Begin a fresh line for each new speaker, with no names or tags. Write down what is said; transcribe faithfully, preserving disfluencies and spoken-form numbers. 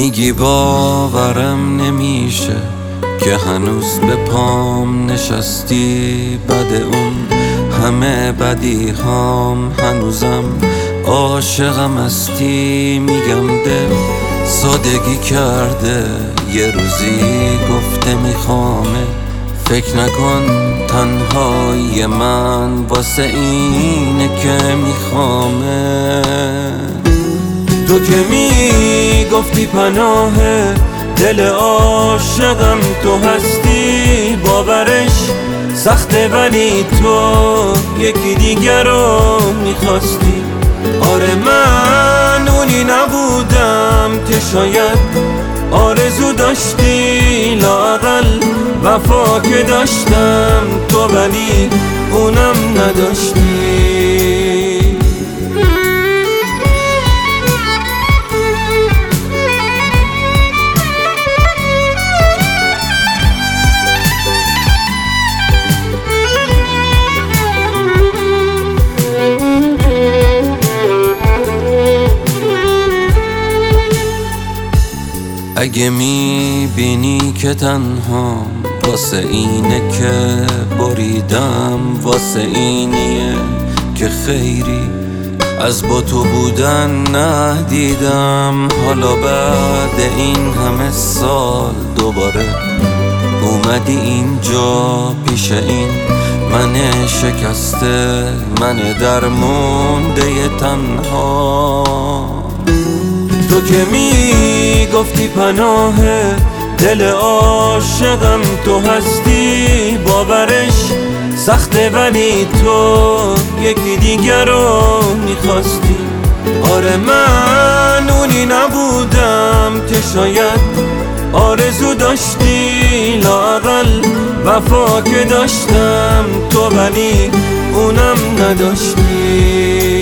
میگی باورم نمیشه که هنوز به پام نشستی، بعد اون همه بدی هام هنوزم عاشقم هستی. میگم دل سادگی کرده، یه روزی گفته میخوامه. فکر نکن تنهایی من واسه اینه که میخوامه. تو که میگفتی پناه دل عاشقم تو هستی، باورش سخته ولی تو یکی دیگر رو میخواستی. آره من اونی نبودم که شاید آرزو داشتی، لااقل وفا که داشتم تو ولی اونم نداشتی. اگه میبینی که تنها واسه اینه که بریدم، واسه اینیه که خیری از با تو بودن ندیدم. حالا بعد این همه سال دوباره اومدی اینجا پیش این من شکسته، من درمونده تنها. تو که میگفتی پناه دل عاشقم تو هستی، باورش سخته ولی تو یکی دیگر رو میخواستی. آره من اونی نبودم که شاید آرزو داشتی، لااقل وفا که داشتم تو ولی اونم نداشتی.